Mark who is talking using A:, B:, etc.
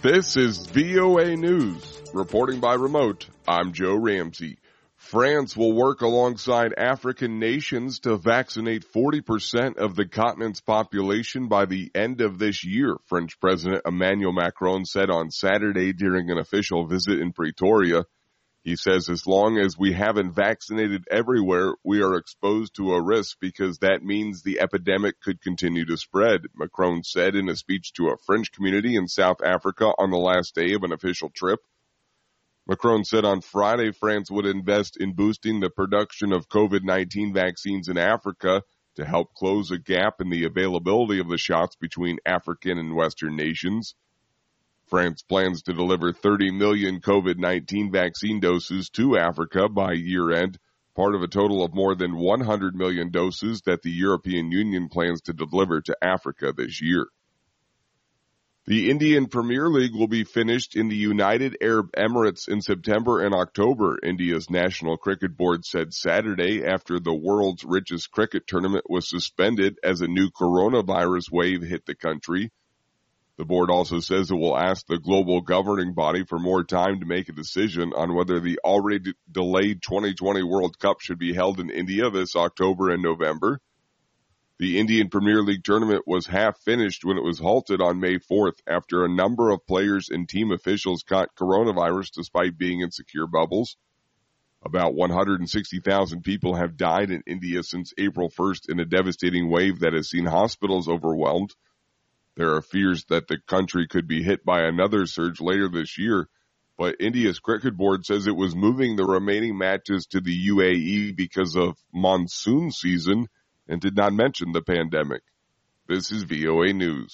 A: This is VOA News. Reporting by remote, I'm Joe Ramsey. France will work alongside African nations to vaccinate 40% of the continent's population by the end of this year, French President Emmanuel Macron said on Saturday during an official visit in Pretoria. He says as long as we haven't vaccinated everywhere, we are exposed to a risk because that means the epidemic could continue to spread, Macron said in a speech to a French community in South Africa on the last day of an official trip. Macron said on Friday France would invest in boosting the production of COVID-19 vaccines in Africa to help close a gap in the availability of the shots between African and Western nations. France plans to deliver 30 million COVID-19 vaccine doses to Africa by year-end, part of a total of more than 100 million doses that the European Union plans to deliver to Africa this year. The Indian Premier League will be finished in the United Arab Emirates in September and October, India's National Cricket Board said Saturday after the world's richest cricket tournament was suspended as a new coronavirus wave hit the country. The board also says it will ask the global governing body for more time to make a decision on whether the already delayed 2020 World Cup should be held in India this October and November. The Indian Premier League tournament was half finished when it was halted on May 4th after a number of players and team officials caught coronavirus despite being in secure bubbles. About 160,000 people have died in India since April 1st in a devastating wave that has seen hospitals overwhelmed. There are fears that the country could be hit by another surge later this year, but India's cricket board says it was moving the remaining matches to the UAE because of monsoon season and did not mention the pandemic. This is VOA News.